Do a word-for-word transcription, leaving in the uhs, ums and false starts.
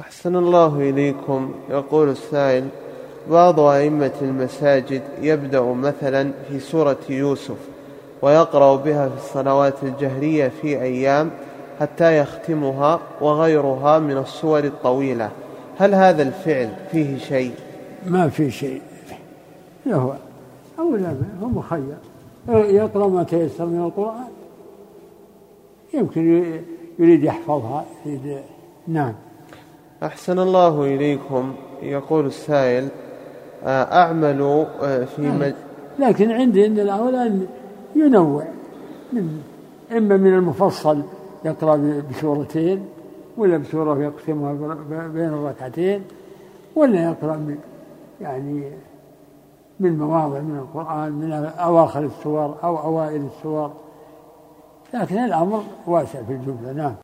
أحسن الله إليكم. يقول السائل: بعض أئمة المساجد يبدأ مثلا في سورة يوسف ويقرأ بها في الصلوات الجهرية في أيام حتى يختمها وغيرها من السور الطويلة، هل هذا الفعل فيه شيء؟ ما في شيء، هو أولا هو مخير يقرأ ما تيسر من القرآن، يمكن يريد يحفظها يريد. نعم. أحسن الله إليكم. يقول السائل: أعمل في مج... لكن عندي إن الأولى ينوع، من إما من المفصل يقرأ بسورتين، ولا بسورة يقسمها بين الركعتين، ولا يقرأ من يعني من مواضع من القرآن من أواخر السور أو أوائل السور، لكن الأمر واسع في الجملة. نعم.